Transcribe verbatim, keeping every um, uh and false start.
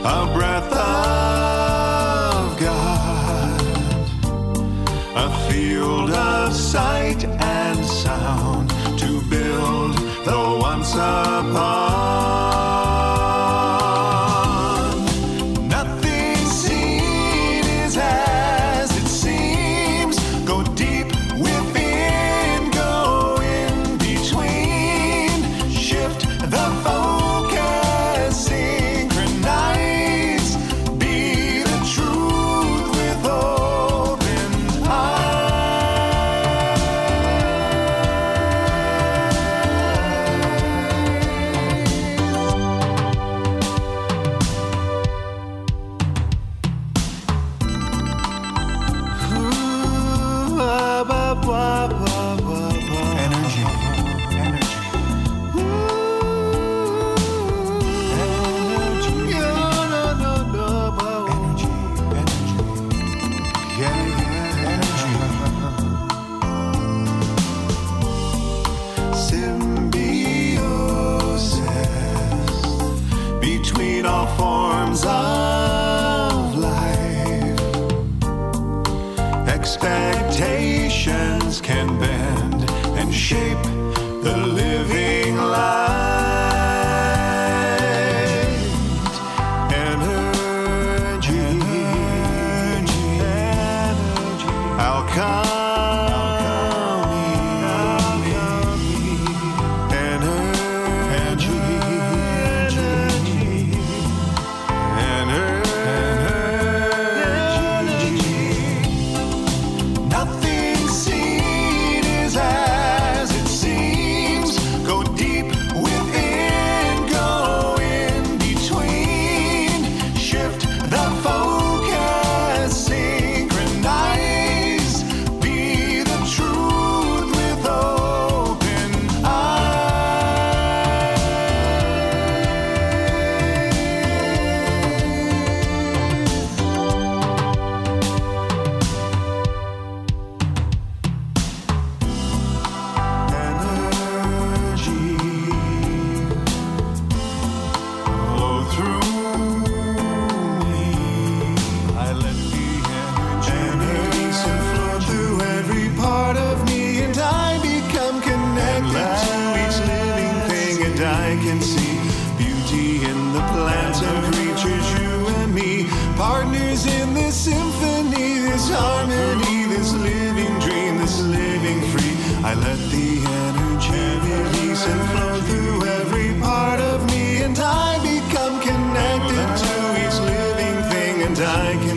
a breath of God, a field of sight and sound to build the once upon. Nothing seen is as it seems. Go deep within, go in between. Shift the focus, synchronize. Be the truth with open energy, energy, energy, energy, energy, yeah, yeah, energy. Symbiosis between all forms of life. Expectations can bend and shape the living light. Energy, energy, energy. Alchemy, alchemy. Energy, energy, energy. Nothing seen is as it seems. Go deep within, go in between. Shift the focus, synchronize. Be the truth with open energy. Flow through me. I let the energy flow through every part of me, and I become connected to each living thing, and I can see beauty in the plants and creatures, you and me, partners in this symphony, this harmony, this living dream, this living free. I let the energy release and flow through every part of me, and I become connected to each living thing, and I can